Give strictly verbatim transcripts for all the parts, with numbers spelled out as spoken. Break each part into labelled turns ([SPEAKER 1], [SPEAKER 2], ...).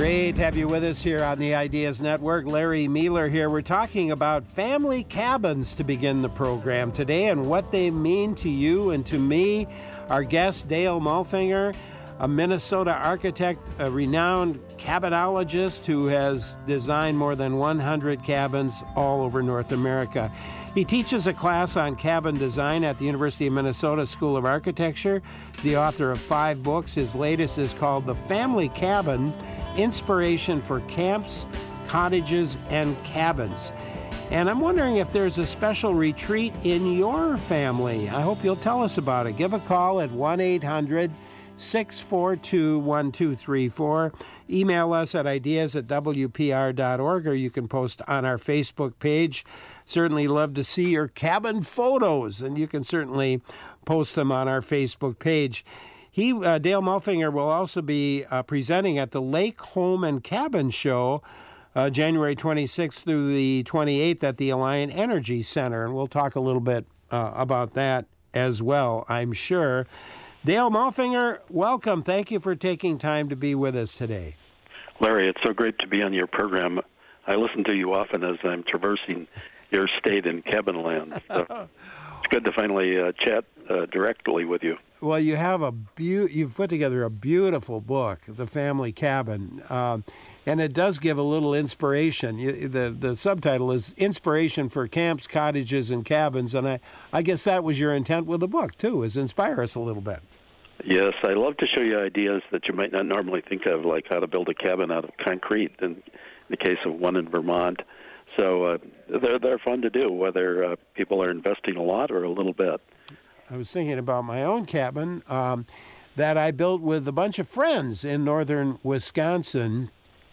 [SPEAKER 1] Great to have you with us here on the Ideas Network. Larry Mealer here. We're talking about family cabins to begin the program today and what they mean to you and to me. Our guest, Dale Molfinger, a Minnesota architect, a renowned cabinologist who has designed more than one hundred cabins all over North America. He teaches a class on cabin design at the University of Minnesota School of Architecture. He's the author of five books. His latest is called The Family Cabin: Inspiration for Camps, Cottages, and Cabins. And I'm wondering if there's a special retreat in your family. I hope you'll tell us about it. Give a call at one eight hundred six four two one two three four. Email us at ideas at w p r dot org, or you can post on our Facebook page. Certainly love to see your cabin photos, and you can certainly post them on our Facebook page. He, uh, Dale Molfinger, will also be uh, presenting at the Lake Home and Cabin Show uh, January twenty-sixth through the twenty-eighth at the Alliant Energy Center, and we'll talk a little bit uh, about that as well, I'm sure. Dale Molfinger, welcome. Thank you for taking time to be with us today.
[SPEAKER 2] Larry, it's so great to be on your program. I listen to you often as I'm traversing your state in cabin land. So it's good to finally uh, chat uh, directly with you.
[SPEAKER 1] Well, you have a beau- you've put together a beautiful book, The Family Cabin, um, and it does give a little inspiration. You, the the subtitle is Inspiration for Camps, Cottages, and Cabins, and I, I guess that was your intent with the book, too, is inspire us a little bit.
[SPEAKER 2] Yes, I love to show you ideas that you might not normally think of, like how to build a cabin out of concrete, in the case of one in Vermont. So uh, they're, they're fun to do, whether uh, people are investing a lot or a little bit.
[SPEAKER 1] I was thinking about my own cabin um, that I built with a bunch of friends in northern Wisconsin,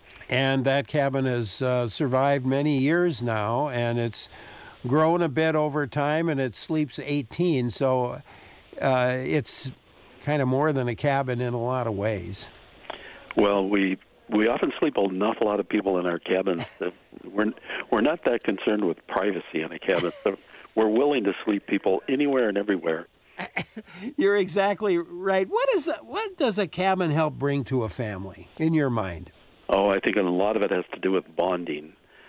[SPEAKER 1] and that cabin has uh, survived many years now, and it's grown a bit over time, and it sleeps eighteen, so uh, it's kind of more than a cabin in a lot of ways.
[SPEAKER 2] Well, we we often sleep an awful lot of people in our cabins. we're we're not that concerned with privacy in a cabin. So we're willing to sleep people anywhere and everywhere.
[SPEAKER 1] You're exactly right. What is a, what does a cabin help bring to a family, in your mind?
[SPEAKER 2] Oh, I think a lot of it has to do with bonding,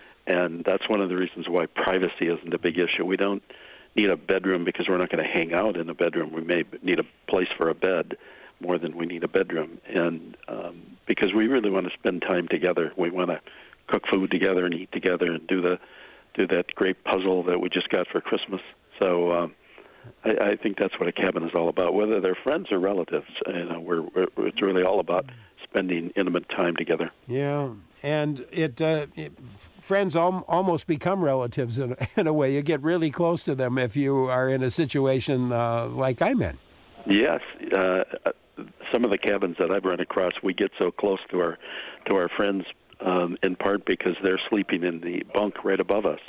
[SPEAKER 2] and that's one of the reasons why privacy isn't a big issue. We don't need a bedroom because we're not going to hang out in a bedroom. We may need a place for a bed more than we need a bedroom, and um, because we really want to spend time together. We want to cook food together and eat together and do the do that great puzzle that we just got for Christmas. So um, I, I think that's what a cabin is all about, whether they're friends or relatives. You know, we're, we're it's really all about spending intimate time together.
[SPEAKER 1] Yeah, and it, uh, it friends al- almost become relatives in, in a way. You get really close to them if you are in a situation uh, like I'm in.
[SPEAKER 2] Yes, uh, some of the cabins that I've run across, we get so close to our to our friends, um, in part because they're sleeping in the bunk right above us.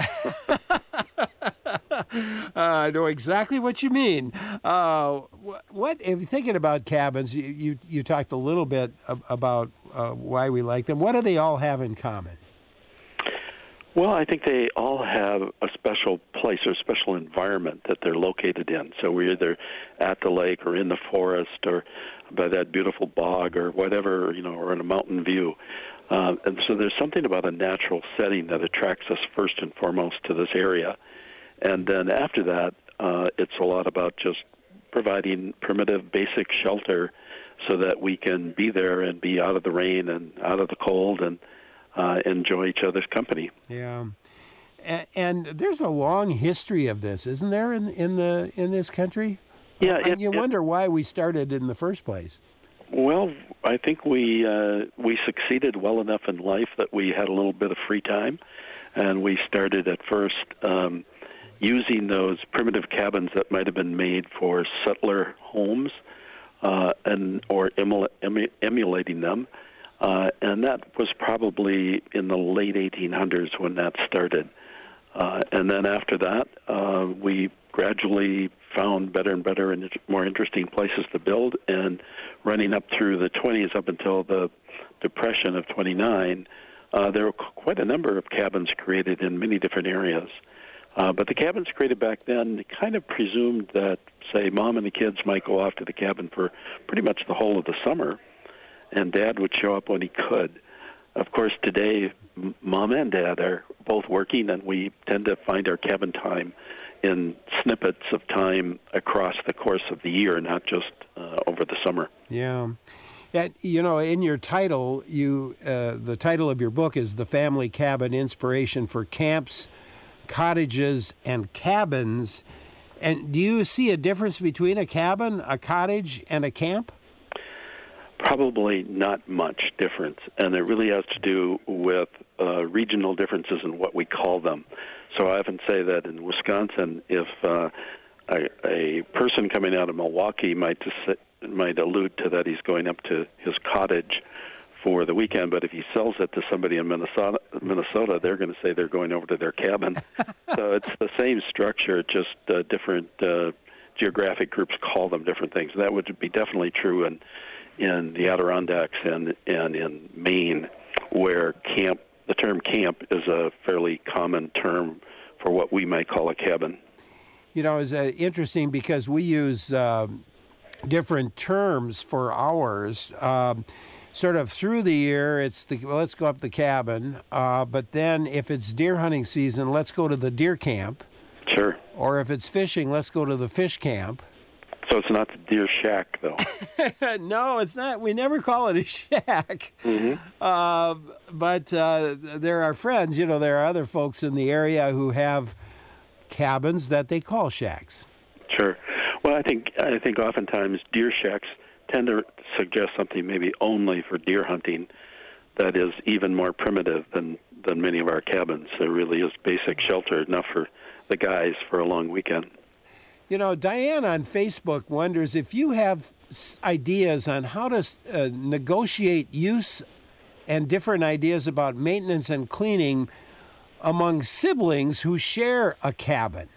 [SPEAKER 1] uh, I know exactly what you mean. Uh, what if you're thinking about cabins? You you, you talked a little bit ab- about uh, why we like them. What do they all have in common?
[SPEAKER 2] Well, I think they all have a special place or a special environment that they're located in. So we're either at the lake or in the forest or by that beautiful bog or whatever, you know, or in a mountain view. Uh, and so there's something about a natural setting that attracts us first and foremost to this area. And then after that, uh, it's a lot about just providing primitive, basic shelter so that we can be there and be out of the rain and out of the cold and Uh, enjoy each other's company.
[SPEAKER 1] Yeah, and, and there's a long history of this, isn't there, in in the in this country?
[SPEAKER 2] Yeah,
[SPEAKER 1] and
[SPEAKER 2] it,
[SPEAKER 1] you
[SPEAKER 2] it,
[SPEAKER 1] wonder why we started in the first place.
[SPEAKER 2] Well, I think we uh, we succeeded well enough in life that we had a little bit of free time, and we started at first um, using those primitive cabins that might have been made for settler homes, uh, and or emula- emu- emulating them. Uh, and that was probably in the late eighteen hundreds when that started. Uh, and then after that, uh, we gradually found better and better and more interesting places to build. And running up through the twenties up until the Depression of twenty-nine, uh, there were quite a number of cabins created in many different areas. Uh, but the cabins created back then kind of presumed that, say, Mom and the kids might go off to the cabin for pretty much the whole of the summer, and Dad would show up when he could. of course, today, m- Mom and Dad are both working, and we tend to find our cabin time in snippets of time across the course of the year, not just uh, over the summer.
[SPEAKER 1] Yeah. And, you know, in your title, you uh, the title of your book is The Family Cabin, Inspiration for Camps, Cottages, and Cabins. And do you see a difference between a cabin, a cottage, and a camp?
[SPEAKER 2] Probably not much difference, and it really has to do with uh, regional differences in what we call them. So I often say that in Wisconsin, if uh, a, a person coming out of Milwaukee might just, might allude to that he's going up to his cottage for the weekend, but if he sells it to somebody in Minnesota, Minnesota, they're going to say they're going over to their cabin. So it's the same structure, just uh, different uh, geographic groups call them different things. That would be definitely true in in the Adirondacks and and in Maine, where camp the term camp is a fairly common term for what we might call a cabin.
[SPEAKER 1] You know, it's uh, interesting because we use uh, different terms for ours. Um, sort of through the year, it's the well, let's go up the cabin, uh, but then if it's deer hunting season, let's go to the deer camp.
[SPEAKER 2] Sure.
[SPEAKER 1] Or if it's fishing, let's go to the fish camp.
[SPEAKER 2] So it's not the deer shack, though.
[SPEAKER 1] No, it's not. We never call it a shack.
[SPEAKER 2] Mm-hmm.
[SPEAKER 1] Uh, but uh, there are friends, you know, there are other folks in the area who have cabins that they call shacks.
[SPEAKER 2] Sure. Well, I think I think oftentimes deer shacks tend to suggest something maybe only for deer hunting that is even more primitive than, than many of our cabins. There really is basic shelter, enough for the guys for a long weekend.
[SPEAKER 1] You know, Diane on Facebook wonders if you have ideas on how to uh, negotiate use and different ideas about maintenance and cleaning among siblings who share a cabin.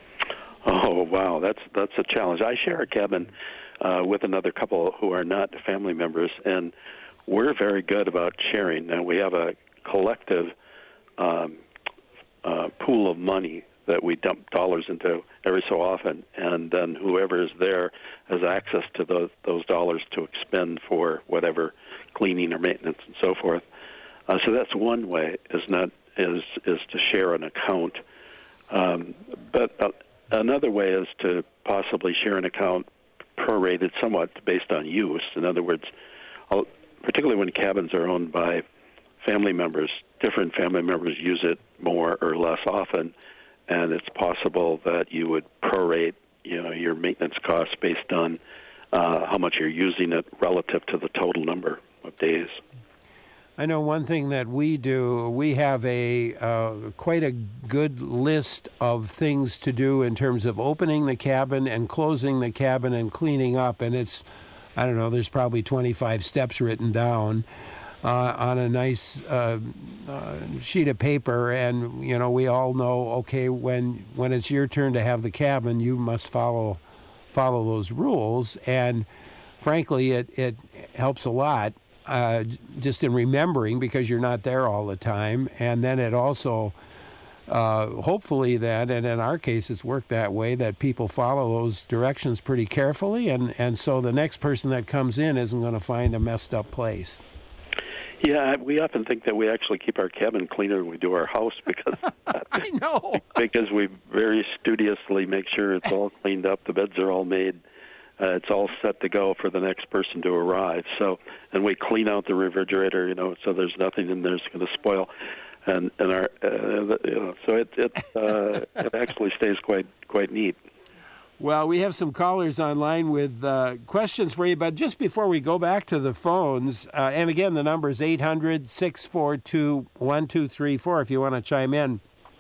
[SPEAKER 2] Oh, wow, that's that's a challenge. I share a cabin uh, with another couple who are not family members, and we're very good about sharing. Now, we have a collective um, uh, pool of money that we dump dollars into every so often, and then whoever is there has access to those those dollars to expend for whatever cleaning or maintenance and so forth. Uh, so that's one way, is not is is to share an account. Um, but uh, another way is to possibly share an account prorated somewhat based on use. In other words, I'll, particularly when cabins are owned by family members, different family members use it more or less often. And it's possible that you would prorate, you know, your maintenance costs based on uh, how much you're using it relative to the total number of days.
[SPEAKER 1] I know one thing that we do, we have a uh, quite a good list of things to do in terms of opening the cabin and closing the cabin and cleaning up. And it's, I don't know, there's probably twenty-five steps written down Uh, on a nice uh, uh, sheet of paper, and you know we all know. Okay, when when it's your turn to have the cabin, you must follow follow those rules. And frankly, it it helps a lot uh, just in remembering, because you're not there all the time. And then it also uh, hopefully that, and in our case, it's worked that way, that people follow those directions pretty carefully, and and so the next person that comes in isn't going to find a messed up place.
[SPEAKER 2] Yeah, we often think that we actually keep our cabin cleaner than we do our house, because
[SPEAKER 1] I know
[SPEAKER 2] because we very studiously make sure it's all cleaned up, the beds are all made, uh, it's all set to go for the next person to arrive. So, and we clean out the refrigerator, you know, so there's nothing in there that's going to spoil, and and our uh, you know, so it it uh, it actually stays quite quite neat.
[SPEAKER 1] Well, we have some callers online with uh, questions for you, but just before we go back to the phones, uh, and again, the number is eight hundred, six four two, one two three four if you want to chime in.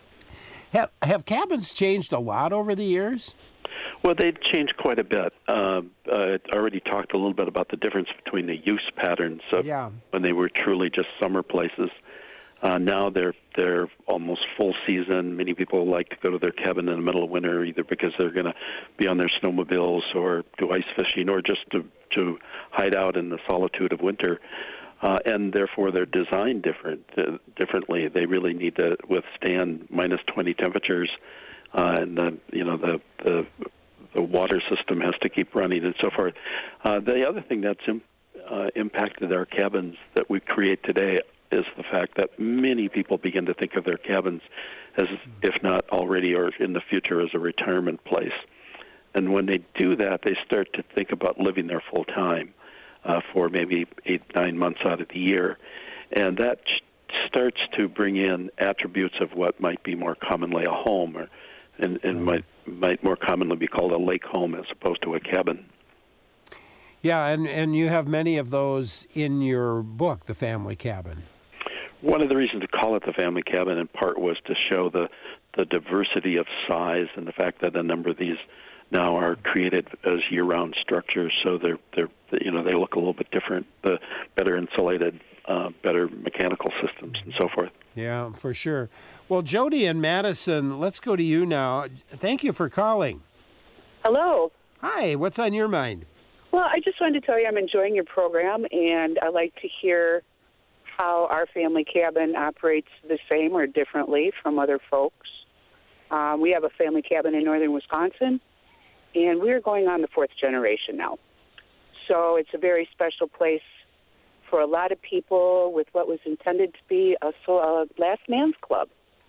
[SPEAKER 1] Have, have cabins changed a lot over the years?
[SPEAKER 2] Well, they've changed quite a bit. Uh, I already talked a little bit about the difference between the use patterns of
[SPEAKER 1] yeah.
[SPEAKER 2] when they were truly just summer places. Uh, now they're they're almost full season. Many people like to go to their cabin in the middle of winter, either because they're going to be on their snowmobiles or do ice fishing, or just to to hide out in the solitude of winter. Uh, and therefore, they're designed different uh, differently. They really need to withstand minus twenty temperatures, uh, and the you know the the the water system has to keep running and so forth. Uh, the other thing that's im- uh, impacted our cabins that we create today is the fact that many people begin to think of their cabins as, if not already or in the future, as a retirement place. And when they do that, they start to think about living there full time uh, for maybe eight, nine months out of the year. And that ch- starts to bring in attributes of what might be more commonly a home, or and, and might might more commonly be called a lake home as opposed to a cabin.
[SPEAKER 1] Yeah, and, and you have many of those in your book, The Family Cabin.
[SPEAKER 2] One of the reasons to call it The Family Cabin in part was to show the, the diversity of size and the fact that a number of these now are created as year-round structures, so they're they're you know they look a little bit different, the better insulated, uh, better mechanical systems, and so forth.
[SPEAKER 1] Yeah, for sure. Well, Jody and Madison, let's go to you now. Thank you for calling.
[SPEAKER 3] Hello.
[SPEAKER 1] Hi. What's on your mind?
[SPEAKER 3] Well, I just wanted to tell you I'm enjoying your program, and I like to hear how our family cabin operates the same or differently from other folks. Um, we have a family cabin in northern Wisconsin, and we're going on the fourth generation now. So it's a very special place for a lot of people with what was intended to be a, a last man's club.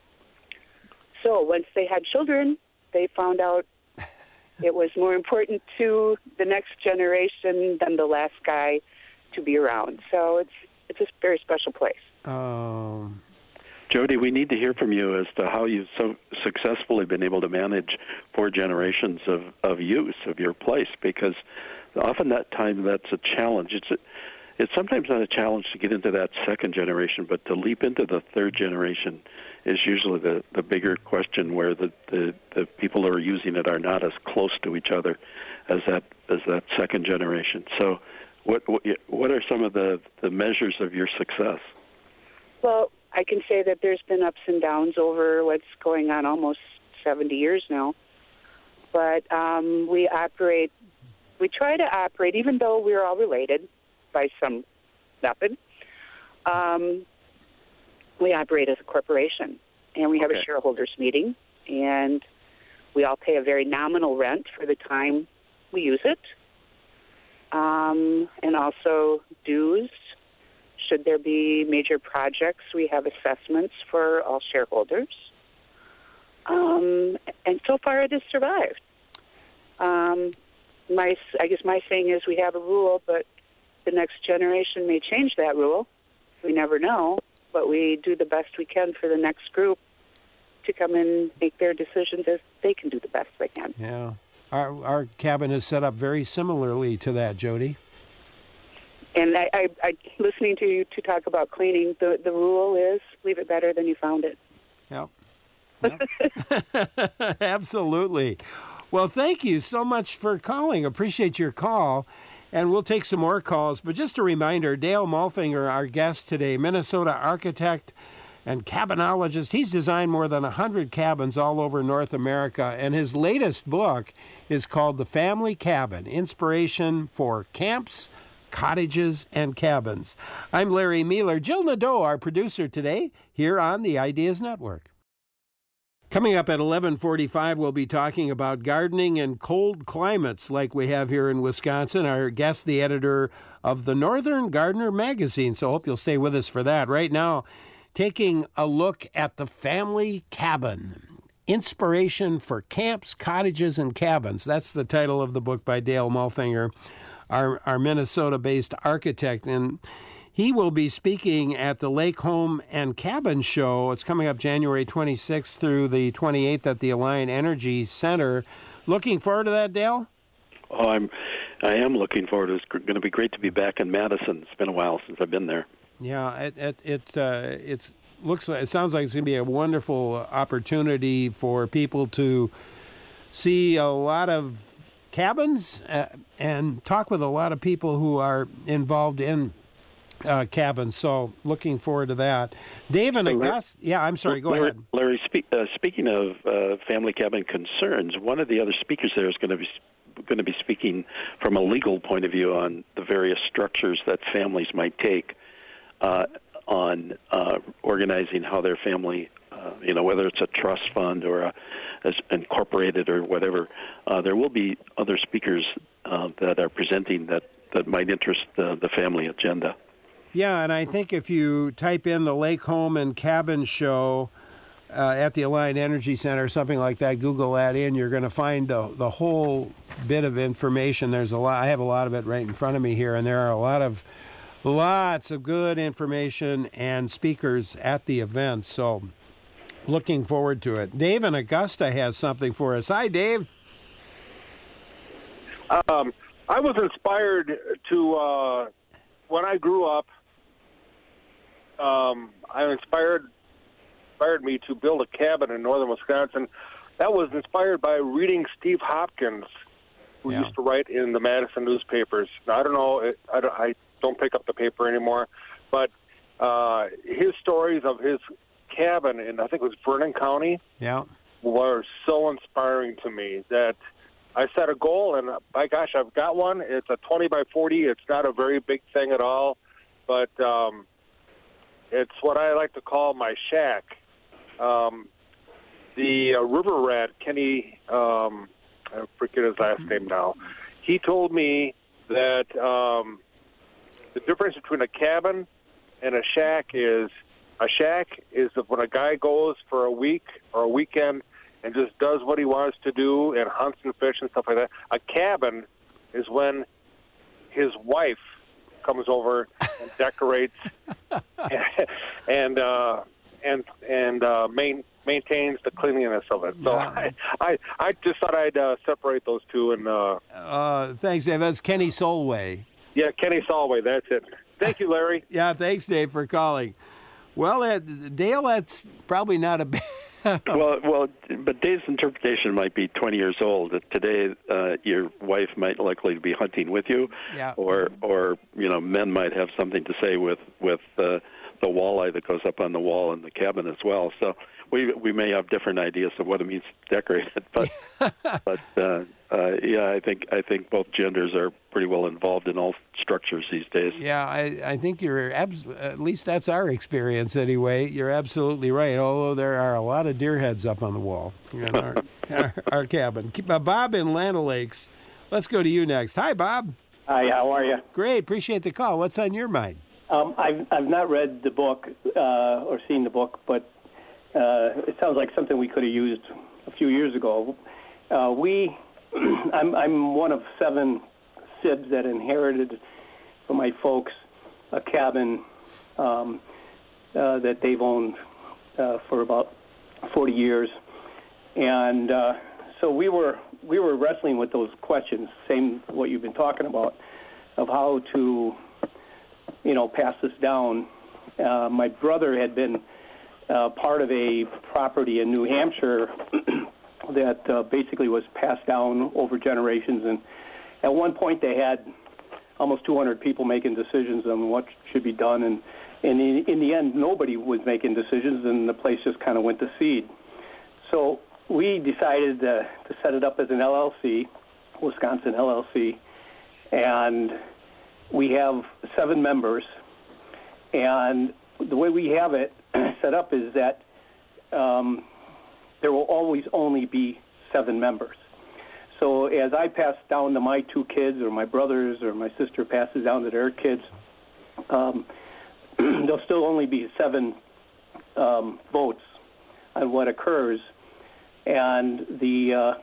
[SPEAKER 3] So once they had children, they found out it was more important to the next generation than the last guy to be around. So it's it's a very special place.
[SPEAKER 1] Um,
[SPEAKER 2] Jody, we need to hear from you as to how you've so successfully been able to manage four generations of, of use of your place, because often that time that's a challenge. It's a, it's sometimes not a challenge to get into that second generation, but to leap into the third generation is usually the, the bigger question, where the, the, the people who are using it are not as close to each other as that as that second generation. So what what, what are some of the, the measures of your success?
[SPEAKER 3] Well, I can say that there's been ups and downs over what's going on almost seventy years now. But um, we operate, we try to operate, even though we're all related by some method, um, we operate as a corporation. And we have
[SPEAKER 2] Okay.
[SPEAKER 3] a shareholders meeting, and we all pay a very nominal rent for the time we use it, um, and also dues. Should there be major projects, we have assessments for all shareholders. Um, and so far it has survived. Um, my, I guess my saying is we have a rule, but the next generation may change that rule. We never know, but we do the best we can for the next group to come and make their decisions as they can do the best they can.
[SPEAKER 1] yeah. Our, our cabin is set up very similarly to that, Jody.
[SPEAKER 3] And I, I, I listening to you to talk about cleaning, the, the rule is leave it better than you found it.
[SPEAKER 1] Yep. Yep. Absolutely. Well, thank you so much for calling. Appreciate your call. And we'll take some more calls. But just a reminder, Dale Molfinger, our guest today, Minnesota architect and cabinologist. He's designed more than one hundred cabins all over North America. And his latest book is called The Family Cabin, Inspiration for Camps, Cottages, and Cabins. I'm Larry Mealer. Jill Nadeau, our producer today, here on the Ideas Network. Coming up at eleven forty-five, we'll be talking about gardening in cold climates like we have here in Wisconsin. Our guest, the editor of the Northern Gardener magazine, so hope you'll stay with us for that. Right now, taking a look at the family cabin, Inspiration for Camps, Cottages, and Cabins. That's the title of the book by Dale Molfinger, our, our Minnesota-based architect. And he will be speaking at the Lake Home and Cabin Show. It's coming up January twenty-sixth through the twenty-eighth at the Alliant Energy Center. Looking forward to that, Dale?
[SPEAKER 2] Oh, I'm, I am looking forward. It's going to be great to be back in Madison. It's been a while since I've been there.
[SPEAKER 1] Yeah, it it it uh, it's looks like it sounds like it's going to be a wonderful opportunity for people to see a lot of cabins uh, and talk with a lot of people who are involved in uh, cabins. So looking forward to that. Dave and Augusta, yeah, I'm sorry, go
[SPEAKER 2] Larry,
[SPEAKER 1] ahead.
[SPEAKER 2] Larry, speak, uh, speaking of uh, family cabin concerns, one of the other speakers there is going to be going to be speaking from a legal point of view on the various structures that families might take uh, on uh, organizing how their family, uh, you know, whether it's a trust fund or a, as incorporated or whatever. Uh, there will be other speakers uh, that are presenting that, that might interest the, the family agenda.
[SPEAKER 1] Yeah, and I think if you type in the Lake Home and Cabin Show uh, at the Alliant Energy Center or something like that, Google that in, you're going to find the, the whole bit of information. There's a lot. I have a lot of it right in front of me here, and there are a lot of lots of good information and speakers at the event. So looking forward to it. Dave in Augusta has something for us. Hi, Dave.
[SPEAKER 4] Um, I was inspired to, uh, when I grew up, um, I inspired inspired me to build a cabin in northern Wisconsin. That was inspired by reading Steve Hopkins, who
[SPEAKER 1] Yeah.
[SPEAKER 4] used to write in the Madison newspapers. Now, I don't know, it, I, don't, I don't pick up the paper anymore, but uh, his stories of his cabin in, I think it was Vernon County,
[SPEAKER 1] Yeah.
[SPEAKER 4] were so inspiring to me that I set a goal, and by gosh, I've got one. It's a twenty by forty. It's not a very big thing at all, but um, it's what I like to call my shack. Um, the uh, river rat, Kenny, um, I forget his last name now, he told me that um, the difference between a cabin and a shack is a shack is when a guy goes for a week or a weekend and just does what he wants to do and hunts and fish and stuff like that. A cabin is when his wife comes over and decorates and uh, and and uh, main, maintains the cleanliness of it. So
[SPEAKER 1] Yeah.
[SPEAKER 4] I, I I just thought I'd uh, separate those two. And uh,
[SPEAKER 1] Uh, thanks, Dave. That's Kenny Solway.
[SPEAKER 4] yeah, Kenny Solway. That's it. Thank you, Larry.
[SPEAKER 1] Yeah, thanks, Dave, for calling. Well, uh, Dale, that's probably not a bad...
[SPEAKER 2] well, well, but Dave's interpretation might be twenty years old. That today, uh, your wife might likely be hunting with you,
[SPEAKER 1] Yeah.
[SPEAKER 2] or, or you know, men might have something to say with with uh, the walleye that goes up on the wall in the cabin as well. So we we may have different ideas of what it means to decorate it, but but uh, uh, yeah, I think I think both genders are pretty well involved in all structures these days.
[SPEAKER 1] Yeah, I, I think you're, abs- at least that's our experience anyway. You're absolutely right, although there are a lot of deer heads up on the wall in our, our, our cabin. Keep- uh, Bob in Land Lakes, let's go to you next. Hi, Bob.
[SPEAKER 5] Hi, how are you?
[SPEAKER 1] Great, appreciate the call. What's on your mind?
[SPEAKER 5] Um, I've I've not read the book uh, or seen the book, but uh, it sounds like something we could have used a few years ago. Uh, we, I'm I'm one of seven sibs that inherited from my folks a cabin um, uh, that they've owned uh, for about forty years, and uh, so we were we were wrestling with those questions, same what you've been talking about, of how to, you know, pass this down. Uh, my brother had been uh, part of a property in New Hampshire that uh, basically was passed down over generations, and at one point they had almost two hundred people making decisions on what should be done, and, and in, in the end nobody was making decisions, and the place just kind of went to seed. So we decided to, to set it up as an L L C, Wisconsin L L C, and we have seven members, and the way we have it set up is that um, there will always only be seven members. So as I pass down to my two kids, or my brothers, or my sister passes down to their kids, um, there'll still only be seven um, votes on what occurs, and the uh, uh,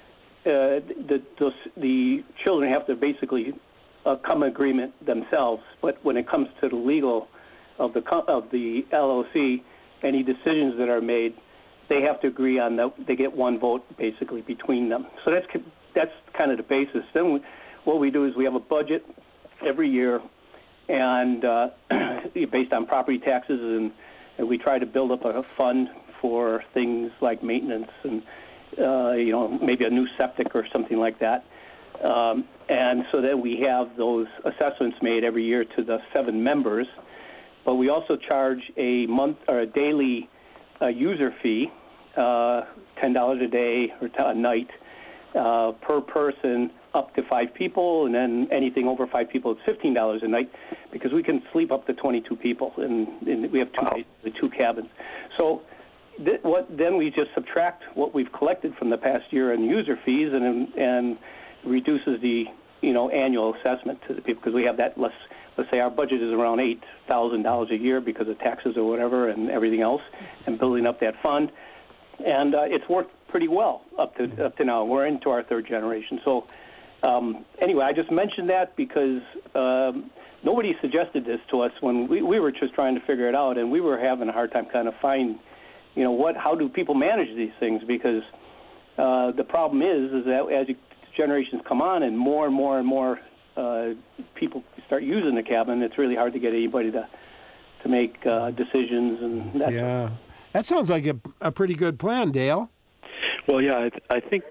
[SPEAKER 5] the, the the children have to basically uh, come agreement themselves. But when it comes to the legal of the of the L L C, any decisions that are made, they have to agree on that. They get one vote basically between them. So that's that's kind of the basis. Then we, what we do is we have a budget every year, and uh, based on property taxes, and, and we try to build up a fund for things like maintenance and uh, you know, maybe a new septic or something like that. Um, and so that we have those assessments made every year to the seven members. But we also charge a month or a daily uh, user fee, uh, ten dollars a day or a night uh, per person, up to five people, and then anything over five people, it's fifteen dollars a night, because we can sleep up to twenty-two people, and, and we have two, wow. the two cabins. So th- what then we just subtract what we've collected from the past year in user fees, and and reduces the you know, annual assessment to the people, because we have that, let's, let's say our budget is around eight thousand dollars a year because of taxes or whatever and everything else, and building up that fund. And uh, it's worked pretty well up to up to now. We're into our third generation. So um, anyway, I just mentioned that because um, nobody suggested this to us when we, we were just trying to figure it out, and we were having a hard time kind of find, you know, what how do people manage these things, because uh, the problem is is that as you, generations come on and more and more and more uh, people start using the cabin, it's really hard to get anybody to to make uh, decisions and that.
[SPEAKER 1] Yeah, that sounds like a, a pretty good plan, Dale.
[SPEAKER 2] Well, yeah, I, th- I think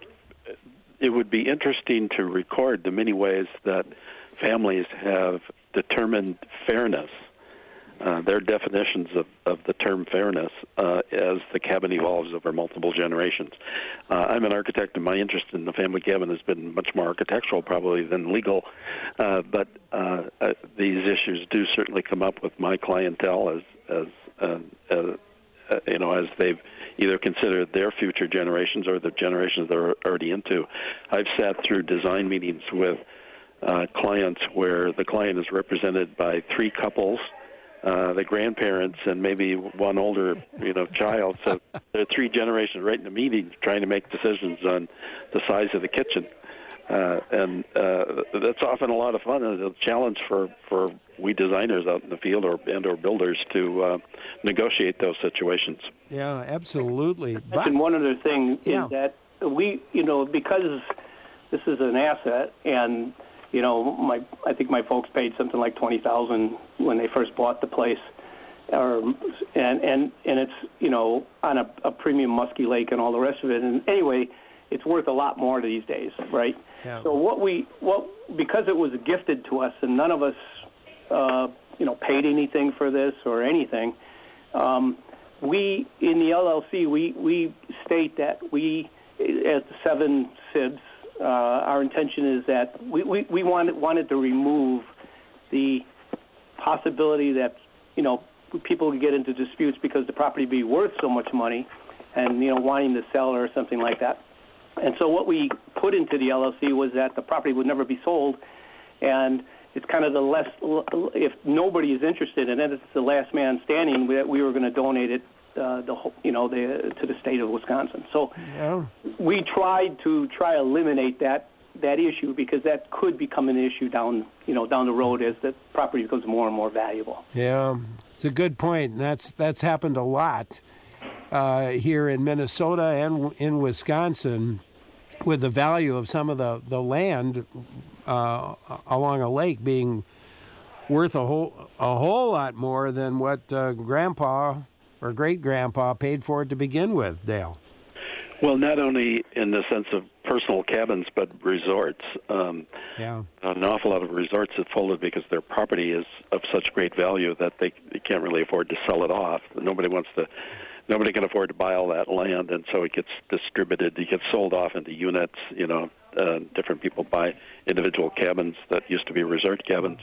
[SPEAKER 2] it would be interesting to record the many ways that families have determined fairness, uh, their definitions of, of the term fairness uh, as the cabin evolves over multiple generations. Uh, I'm an architect, and my interest in the family cabin has been much more architectural probably than legal, uh, but uh, uh, these issues do certainly come up with my clientele as, as uh, uh, uh, you know, as they've either considered their future generations or the generations they're already into. I've sat through design meetings with uh, clients where the client is represented by three couples, uh, the grandparents, and maybe one older, you know, child. So there are three generations right in the meeting trying to make decisions on the size of the kitchen. Uh, and uh, that's often a lot of fun and a challenge for, for we designers out in the field or and or builders to uh, negotiate those situations.
[SPEAKER 1] Yeah, absolutely.
[SPEAKER 5] But, and one other thing yeah. is that we, you know, because this is an asset, and you know, my I think my folks paid something like twenty thousand when they first bought the place, or and and and it's you know on a, a premium musky lake and all the rest of it. And anyway, it's worth a lot more these days, right?
[SPEAKER 1] Yeah.
[SPEAKER 5] So what we what because it was gifted to us, and none of us, uh, you know, paid anything for this or anything. Um, we in the L L C we we state that we, as the seven S I Bs, uh, our intention is that we we, we wanted wanted to remove the possibility that you know people would get into disputes because the property be worth so much money, and you know wanting to sell or something like that. And so what we put into the L L C was that the property would never be sold, and it's kind of the less, if nobody is interested in it, it's the last man standing, that we were going to donate it, uh, the you know, the, to the state of Wisconsin. So
[SPEAKER 1] yeah.
[SPEAKER 5] we tried to try to eliminate that that issue because that could become an issue down, you know, down the road as the property becomes more and more valuable.
[SPEAKER 1] Yeah, it's a good point, and that's that's happened a lot uh, here in Minnesota and in Wisconsin, with the value of some of the, the land uh, along a lake being worth a whole a whole lot more than what uh, Grandpa or great-grandpa paid for it to begin with, Dale.
[SPEAKER 2] Well, not only in the sense of personal cabins, but resorts. Um,
[SPEAKER 1] yeah.
[SPEAKER 2] An awful lot of resorts have folded because their property is of such great value that they, they can't really afford to sell it off. Nobody wants to... Nobody can afford to buy all that land, and so it gets distributed. It gets sold off into units. You know, uh, different people buy individual cabins that used to be resort cabins.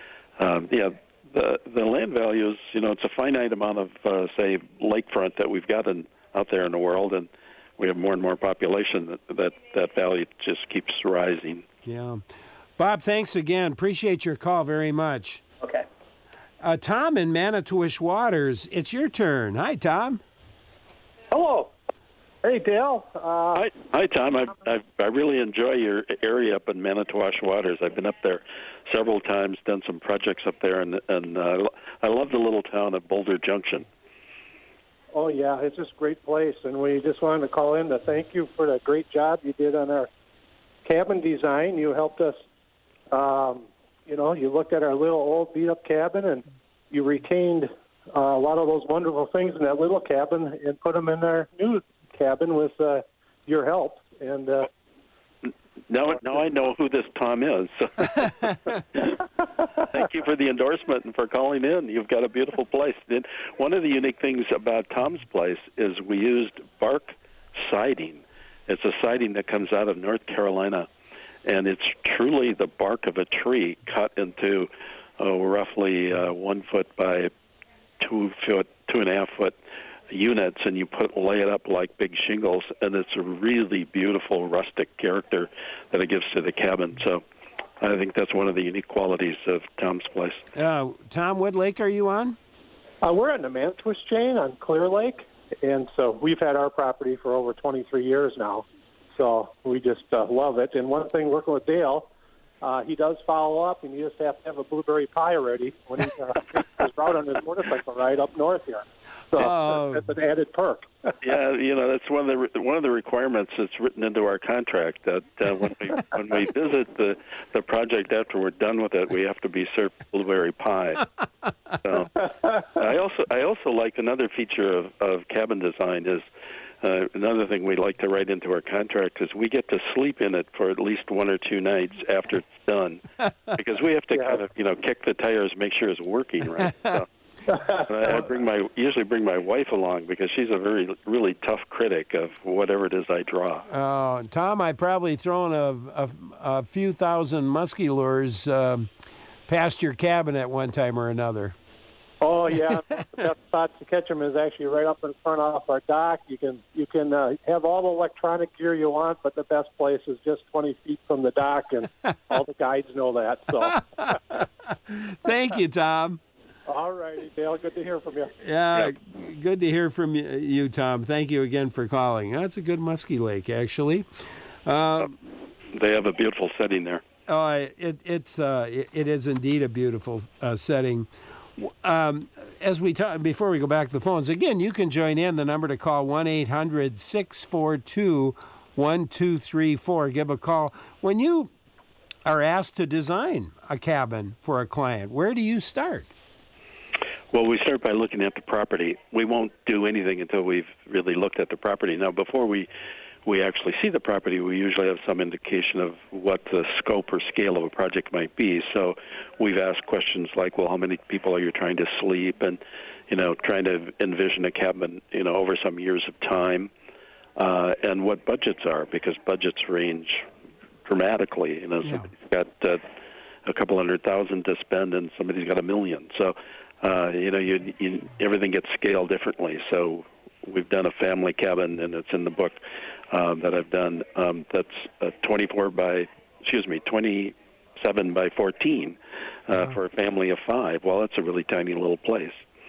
[SPEAKER 2] Um, yeah, the the land values. You know, it's a finite amount of uh, say lakefront that we've got in, out there in the world, and we have more and more population. That that, that value just keeps rising.
[SPEAKER 1] Yeah, Bob, thanks again. Appreciate your call very much.
[SPEAKER 5] Okay.
[SPEAKER 1] Uh, Tom in Manitowish Waters, it's your turn. Hi, Tom.
[SPEAKER 6] Hello. Hey, Dale. Uh,
[SPEAKER 2] hi, hi, Tom. I, I I really enjoy your area up in Manitowoc Waters. I've been up there several times, done some projects up there, and and uh, I love the little town of Boulder Junction.
[SPEAKER 6] Oh yeah, it's just a great place, and we just wanted to call in to thank you for the great job you did on our cabin design. You helped us. Um, you know, you looked at our little old beat-up cabin, and you retained Uh, a lot of those wonderful things in that little cabin and put them in our new cabin with uh, your help. And uh,
[SPEAKER 2] now, now I know who this Tom is. Thank you for the endorsement and for calling in. You've got a beautiful place. And one of the unique things about Tom's place is we used bark siding. It's a siding that comes out of North Carolina, and it's truly the bark of a tree cut into oh, roughly uh, one foot by two foot, two and a half foot units, and you put lay it up like big shingles, and it's a really beautiful rustic character that it gives to the cabin. So I think that's one of the unique qualities of Tom's place.
[SPEAKER 1] Uh, Tom, what lake are you on?
[SPEAKER 6] Uh, we're on the Mantuis Chain on Clear Lake, and so we've had our property for over twenty-three years now. So we just uh, love it. And one thing, working with Dale, uh, he does follow up, and you just have to have a blueberry pie ready when he uh, takes his route on his motorcycle ride up north here. So
[SPEAKER 1] Oh.
[SPEAKER 6] that's an added perk.
[SPEAKER 2] Yeah, you know, that's one of the one of the requirements that's written into our contract that uh, when we when we visit the the project after we're done with it, we have to be served blueberry pie. So, I also I also like another feature of, of cabin design is uh, another thing we like to write into our contract is we get to sleep in it for at least one or two nights after it's done, because we have to
[SPEAKER 6] Yeah.
[SPEAKER 2] kind of you know kick the tires, make sure it's working right. So. I, I bring my usually bring my wife along because she's a very really tough critic of whatever it is I draw.
[SPEAKER 1] Oh, Tom, I've probably thrown a, a, a few thousand musky lures um, past your cabin at one time or another.
[SPEAKER 6] Oh yeah, the best spots to catch them is actually right up in front off our dock. You can you can uh, have all the electronic gear you want, but the best place is just twenty feet from the dock, and all the guides know that. So,
[SPEAKER 1] Thank you, Tom.
[SPEAKER 6] all righty, Dale, good to hear from you.
[SPEAKER 1] Yeah, good to hear from you, you, Tom. Thank you again for calling. That's a good musky lake, actually. Uh,
[SPEAKER 2] They have a beautiful setting there.
[SPEAKER 1] Uh, it, it's uh, it, it is indeed a beautiful uh, setting. Um, as we talk, before we go back to the phones, again, you can join in. The number to call one eight hundred six four two one two three four. Give a call when you are asked to design a cabin for a client. Where do you start?
[SPEAKER 2] Well, we start by looking at the property. We won't do anything until we've really looked at the property. Now, before we we actually see the property, we usually have some indication of what the scope or scale of a project might be. So we've asked questions like, well, how many people are you trying to sleep? And, you know, trying to envision a cabin, you know, over some years of time. Uh, and what budgets are, because budgets range dramatically. You know,
[SPEAKER 1] Yeah.
[SPEAKER 2] somebody's got uh, a couple hundred thousand to spend and somebody's got a million. So, uh, you know, you, you, everything gets scaled differently. So we've done a family cabin, and it's in the book um, that I've done. Um, that's uh, twenty-four by, excuse me, twenty-seven by fourteen uh, for a family of five. Well, that's a really tiny little place.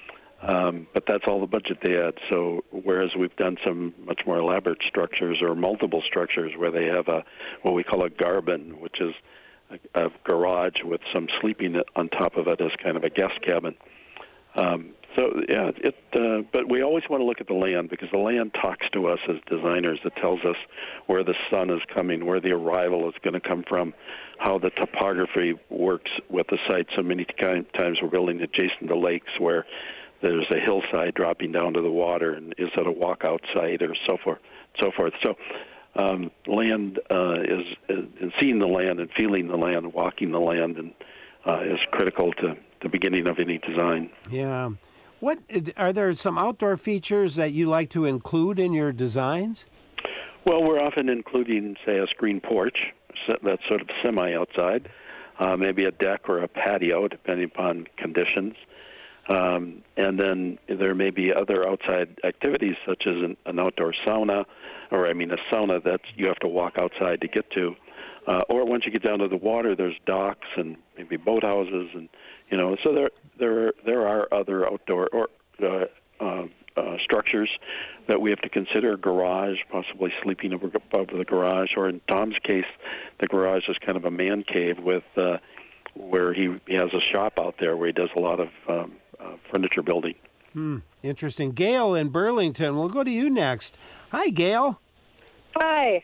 [SPEAKER 2] Um, but that's all the budget they had. So whereas we've done some much more elaborate structures or multiple structures where they have a what we call a garben, which is a, a garage with some sleeping on top of it as kind of a guest cabin. Um, so yeah, it. Uh, but we always want to look at the land because the land talks to us as designers. It tells us where the sun is coming, where the arrival is going to come from, how the topography works with the site. So many times we're building adjacent to lakes where there's a hillside dropping down to the water, and is it a walkout site or so forth, so forth. So um, land uh, is, is, is seeing the land and feeling the land, walking the land, and uh, is critical to the beginning of any design.
[SPEAKER 1] Yeah. What are there some outdoor features that you like to include in your designs?
[SPEAKER 2] Well, we're often including, say, a screen porch that's sort of semi-outside, uh, maybe a deck or a patio, depending upon conditions. Um, and then there may be other outside activities, such as an, an outdoor sauna, or I mean a sauna that you have to walk outside to get to. Uh, or once you get down to the water, there's docks and maybe boathouses, and you know. So there, there, there are other outdoor or uh, uh, uh, structures that we have to consider. Garage, possibly sleeping above the garage, or in Tom's case, the garage is kind of a man cave with uh, where he, he has a shop out there where he does a lot of um, uh, furniture building.
[SPEAKER 1] Hmm, interesting. Gail in Burlington. We'll go to you next. Hi, Gail.
[SPEAKER 7] Hi.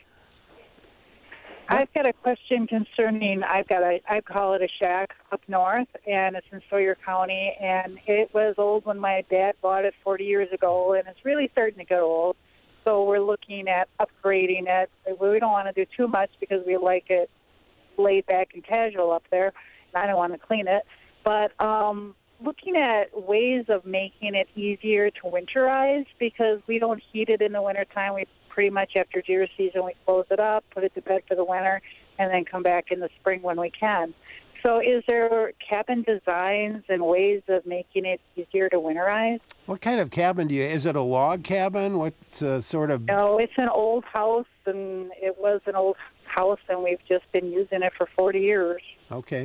[SPEAKER 7] I've got a question concerning, I've got a, I call it a shack up north, and it's in Sawyer County, and it was old when my dad bought it forty years ago, and it's really starting to get old. So we're looking at upgrading it. We don't want to do too much because we like it laid back and casual up there, and I don't want to clean it. But um, looking at ways of making it easier to winterize, because we don't heat it in the wintertime. We pretty much after deer season, we close it up, put it to bed for the winter, and then come back in the spring when we can. So is there cabin designs and ways of making it easier to winterize?
[SPEAKER 1] What kind of cabin do you, is it a log cabin? What uh, sort of?
[SPEAKER 7] No, it's an old house, and it was an old house, and we've just been using it for forty years.
[SPEAKER 1] Okay.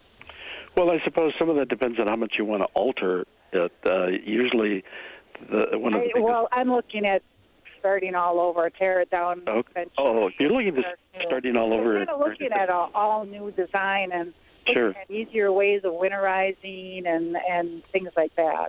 [SPEAKER 2] Well, I suppose some of that depends on how much you want to alter it. Uh, usually, the, one of the
[SPEAKER 7] I,
[SPEAKER 2] biggest...
[SPEAKER 7] Well, I'm looking at starting all over, tear it down.
[SPEAKER 2] Oh, oh you're looking at starting all over.
[SPEAKER 7] I'm kind of looking at an all-new design and
[SPEAKER 2] sure.
[SPEAKER 7] looking at easier ways of winterizing and, and things like that.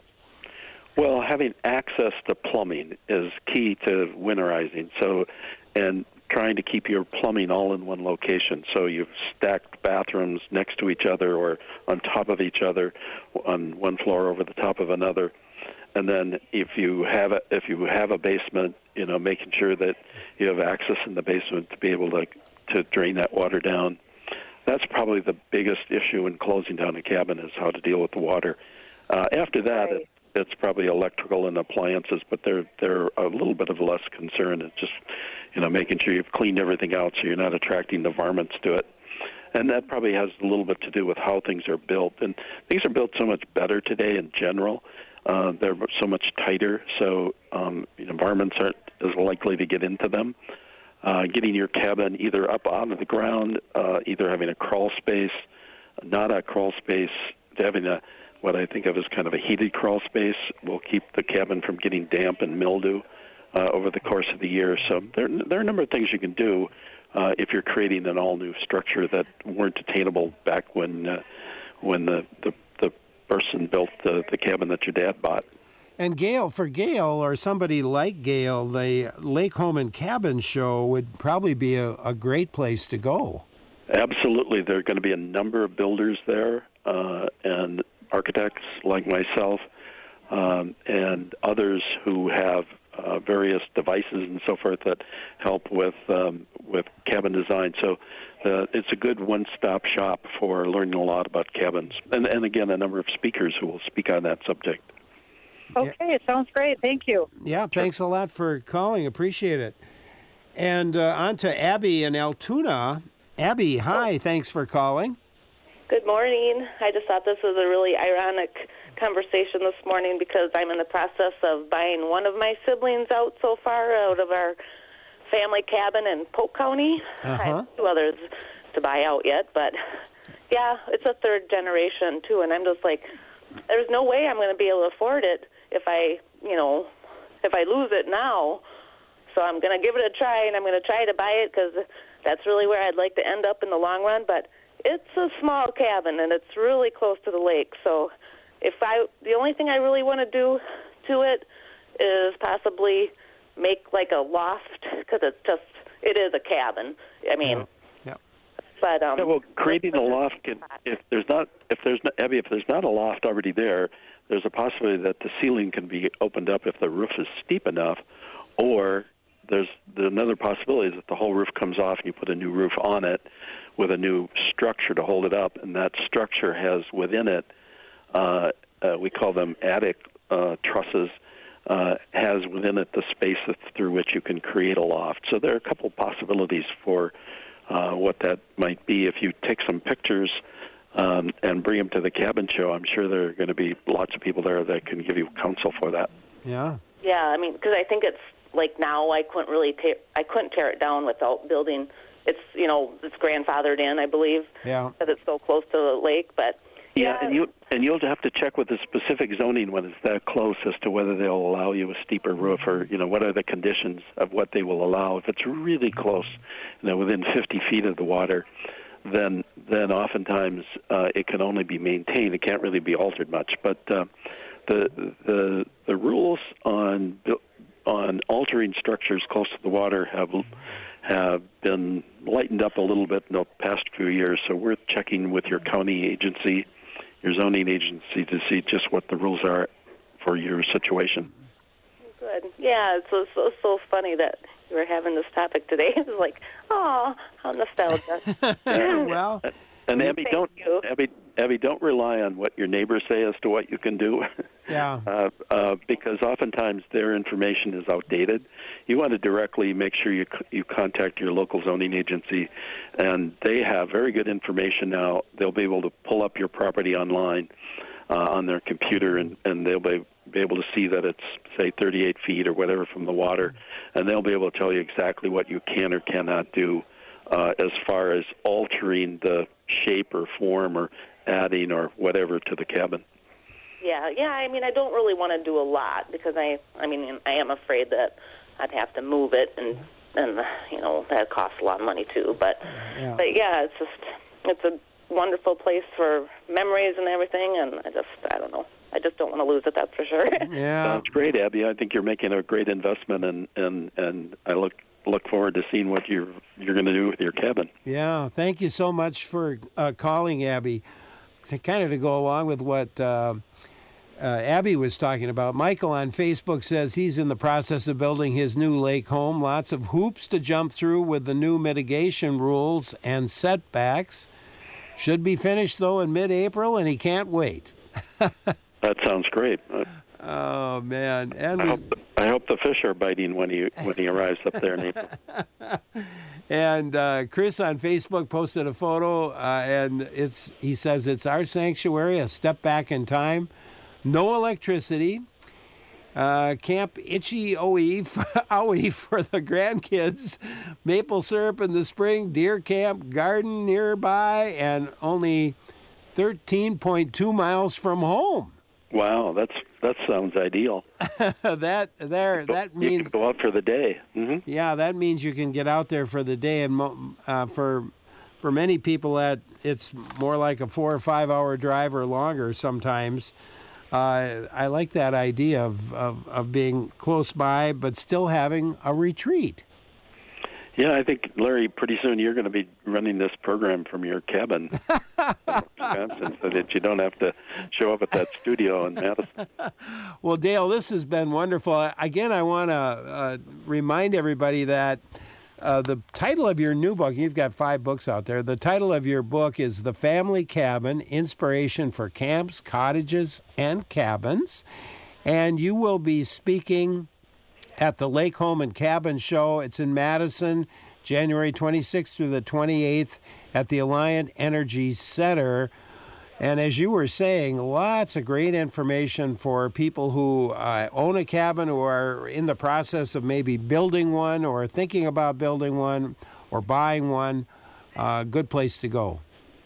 [SPEAKER 2] Well, having access to plumbing is key to winterizing. So, and trying to keep your plumbing all in one location. So you've stacked bathrooms next to each other or on top of each other, on one floor over the top of another. And then if you have a, if you have a basement, you know, making sure that you have access in the basement to be able to to drain that water down. That's probably the biggest issue in closing down a cabin, is how to deal with the water. Uh, after that,
[SPEAKER 7] right.
[SPEAKER 2] it, it's probably electrical and appliances, but they're they're a little bit of less concern. It's just, you know, making sure you've cleaned everything out so you're not attracting the varmints to it. And that probably has a little bit to do with how things are built. And things are built so much better today in general. Uh, they're so much tighter, so um, you know, varmints aren't as likely to get into them. Uh, getting your cabin either up out of the ground, uh, either having a crawl space, not a crawl space, having a what I think of as kind of a heated crawl space will keep the cabin from getting damp and mildew uh, over the course of the year. So there, there are a number of things you can do uh, if you're creating an all-new structure that weren't attainable back when uh, when the, the the person built the, the cabin that your dad bought.
[SPEAKER 1] And Gail, for Gail or somebody like Gail, the Lake Home and Cabin Show would probably be a, a great place to go.
[SPEAKER 2] Absolutely. There are going to be a number of builders there uh, and architects like myself um, and others who have uh, various devices and so forth that help with um, with cabin design. So uh, it's a good one-stop shop for learning a lot about cabins. And, and again, a number of speakers who will speak on that subject.
[SPEAKER 7] Okay, it sounds great. Thank you.
[SPEAKER 1] Yeah, thanks a lot for calling. Appreciate it. And uh, on to Abby in Altoona. Abby, hi. Thanks for calling.
[SPEAKER 8] Good morning. I just thought this was a really ironic conversation this morning because I'm in the process of buying one of my siblings out so far out of our family cabin in Polk County.
[SPEAKER 1] Uh-huh.
[SPEAKER 8] I have two others to buy out yet, but yeah, it's a third generation too, and I'm just like, there's no way I'm going to be able to afford it if I, you know, if I lose it now. So I'm going to give it a try, and I'm going to try to buy it because that's really where I'd like to end up in the long run. But it's a small cabin, and it's really close to the lake. So if I, the only thing I really want to do to it is possibly make like a loft, because it's just, it is a cabin. I mean,
[SPEAKER 1] Yeah. Yeah.
[SPEAKER 8] but um.
[SPEAKER 2] Yeah, well, creating a loft can, if there's not, if there's not, Abby, if there's not a loft already there, there's a possibility that the ceiling can be opened up if the roof is steep enough, or there's another possibility is that the whole roof comes off and you put a new roof on it with a new structure to hold it up, and that structure has within it, uh, uh, we call them attic uh, trusses, uh, has within it the space through which you can create a loft. So there are a couple possibilities for uh, what that might be. If you take some pictures um, and bring them to the cabin show, I'm sure there are going to be lots of people there that can give you counsel for that.
[SPEAKER 1] Yeah.
[SPEAKER 8] Yeah, I mean, because I think it's like now I couldn't really tear, I couldn't tear it down without building. It's, you know, it's grandfathered in, I believe,
[SPEAKER 1] Yeah.
[SPEAKER 8] because it's so close to the lake. But
[SPEAKER 2] yeah, and you and you'll have to check with the specific zoning when it's that close as to whether they'll allow you a steeper roof, or you know what are the conditions of what they will allow. If it's really close, you know, within fifty feet of the water, then then oftentimes uh, it can only be maintained. It can't really be altered much. But uh, the the the rules on on altering structures close to the water have have been lightened up a little bit in the past few years. So we're checking with your county agency, your zoning agency, to see just what the rules are for your situation.
[SPEAKER 8] good. Yeah, it's so, so, so funny that you were having this topic today. It's like, oh, how nostalgia.
[SPEAKER 1] Well,
[SPEAKER 2] and Abby,
[SPEAKER 8] Thank
[SPEAKER 2] don't
[SPEAKER 8] you.
[SPEAKER 2] Abby, Abby, don't rely on what your neighbors say as to what you can do.
[SPEAKER 1] yeah.
[SPEAKER 2] Uh, uh, because oftentimes their information is outdated. You want to directly make sure you you contact your local zoning agency, and they have very good information now. They'll be able to pull up your property online uh, on their computer, and, and they'll be, be able to see that it's, say, thirty-eight feet or whatever from the water, and they'll be able to tell you exactly what you can or cannot do uh, as far as altering the shape or form or adding or whatever to the cabin.
[SPEAKER 8] Yeah, yeah. I mean, I don't really want to do a lot because I, I mean, I am afraid that I'd have to move it, and and you know that costs a lot of money too. But
[SPEAKER 1] yeah.
[SPEAKER 8] but yeah, it's just it's a wonderful place for memories and everything, and I just I don't know. I just don't want to lose it, that's for sure.
[SPEAKER 1] Yeah.
[SPEAKER 2] Sounds great, Abby. I think you're making a great investment, and, and, and I look look forward to seeing what you're you're going to do with your cabin.
[SPEAKER 1] Yeah. Thank you so much for uh, calling, Abby. To kind of to go along with what uh, uh, Abby was talking about, Michael on Facebook says he's in the process of building his new lake home. Lots of hoops to jump through with the new mitigation rules and setbacks. Should be finished, though, in mid-April, and he can't wait.
[SPEAKER 2] That sounds great.
[SPEAKER 1] Oh man! And
[SPEAKER 2] I hope, I hope the fish are biting when he when he arrives up there in April.
[SPEAKER 1] And uh, Chris on Facebook posted a photo, uh, and it's he says it's our sanctuary, a step back in time, no electricity, uh, Camp Itchy Owie Owie for the grandkids, maple syrup in the spring, deer camp, garden nearby, and only thirteen point two miles from home.
[SPEAKER 2] Wow, that's that sounds ideal.
[SPEAKER 1] that there that means
[SPEAKER 2] you can go out for the day. Mm-hmm.
[SPEAKER 1] Yeah, that means you can get out there for the day, and uh, for for many people that it's more like a four or five hour drive or longer sometimes. Uh, I like that idea of, of of being close by, but still having a retreat.
[SPEAKER 2] Yeah, I think, Larry, pretty soon you're going to be running this program from your cabin in Wisconsin so that you don't have to show up at that studio in Madison.
[SPEAKER 1] Well, Dale, this has been wonderful. Again, I want to uh, remind everybody that uh, the title of your new book, you've got five books out there, the title of your book is The Family Cabin, Inspiration for Camps, Cottages, and Cabins. And you will be speaking at the Lake Home and Cabin Show. It's in Madison, January twenty-sixth through the twenty-eighth at the Alliant Energy Center. And as you were saying, lots of great information for people who uh, own a cabin or are in the process of maybe building one or thinking about building one or buying one. Uh, good place to go.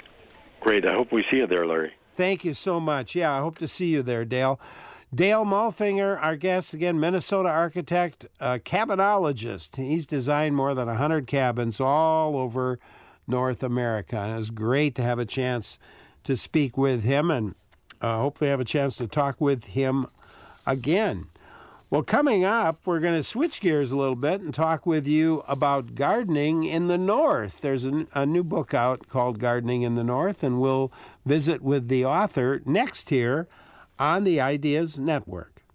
[SPEAKER 2] Great. I hope we see you there, Larry.
[SPEAKER 1] Thank you so much. Yeah, I hope to see you there, Dale. Dale Malfinger, our guest, again, Minnesota architect, uh, cabinologist. He's designed more than one hundred cabins all over North America. And it was great to have a chance to speak with him, and uh, hopefully have a chance to talk with him again. Well, coming up, we're going to switch gears a little bit and talk with you about gardening in the North. There's a, a new book out called Gardening in the North, and we'll visit with the author next here on the Ideas Network.